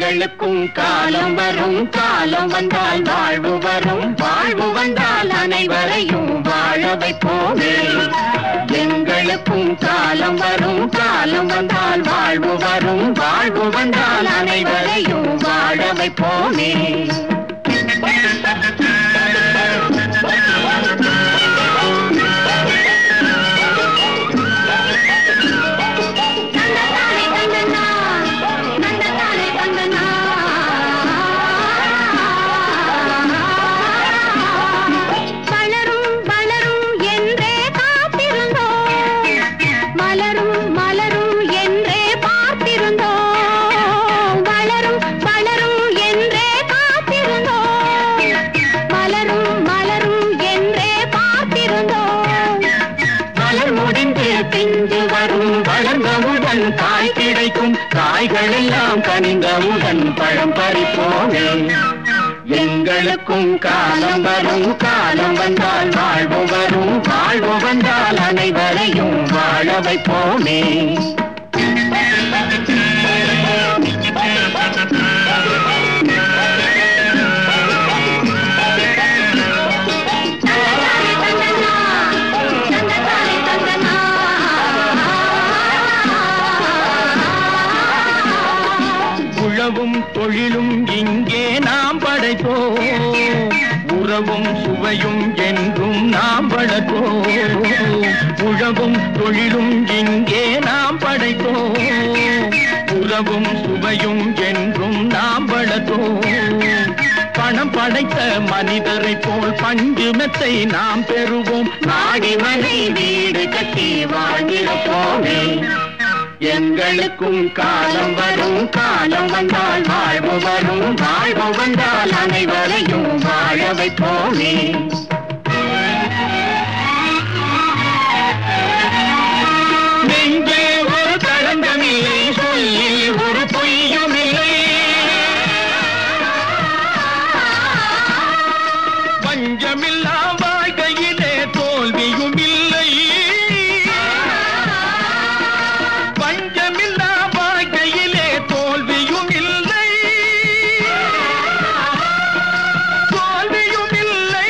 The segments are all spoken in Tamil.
எங்களுக்கும் காலம் வரும், காலம் வந்தால் வாழ்வு வரும், வாழ்வு வந்தால் அனைவரையும் வாழ வைப்போமே. எங்களுக்கும் காலம் வரும், காலம் வந்தால் வாழ்வு வரும், வாழ்வு வந்தால் அனைவரையும் வாழ வைப்போமே. பிஞ்சு வரும் வளர்ந்தவுடன் காய் கிடைக்கும், காய்கள் எல்லாம் கனிந்தவுடன் பழம் பறிப்போமே. எங்களுக்கும் காலம் வரும், காலம் வந்தால் வாழ்வு வரும், வாழ்வு வந்தால் அனைவரையும் வாழ வைப்போமே. உழவும் தொழிலும் இங்கே நாம் படைத்தோம், உறவும் சுவையும் என்றும் நாம் வளர்த்தோம். உழவும் தொழிலும் இங்கே நாம் படைத்தோம், உறவும் சுவையும் என்றும் நாம் வளர்த்தோம். பணம் படைத்த மனிதரை போல் பஞ்சு மெத்தை நாம் பெறுவோம், நாடி மனை வீடு கட்டி வாழ்ந்திருப்போமே. எங்களுக்கும் காலம் வரும், காலம் வந்தால் வாழ்வு வரும், வாழ்வு வந்தால் அனைவரையும் வாழ வைப்போமே. நெஞ்சே ஒரு களங்கமில்லை, சொல்லில் ஒரு பொய்யும் இல்லை, பஞ்சமில்லா வாழ்க்கையிலே தோல்வியும் இல்லை, பஞ்சமில்லா வாழ்க்கையிலே தோல்வியும் இல்லை, தோல்வியும் இல்லை.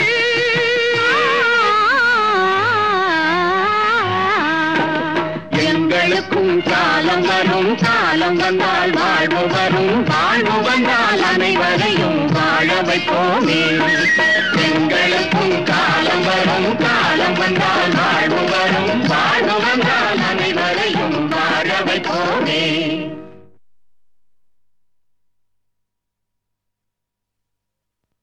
எங்களுக்கும் காலம் வரும், காலம் வந்தால் வாழ்வு வரும், வாழ்வு வந்தால் அனைவரையும் வாழ வைப்போமே. எங்களுக்கும் காலம் வரும், காலம் வந்தால் வாழ்வு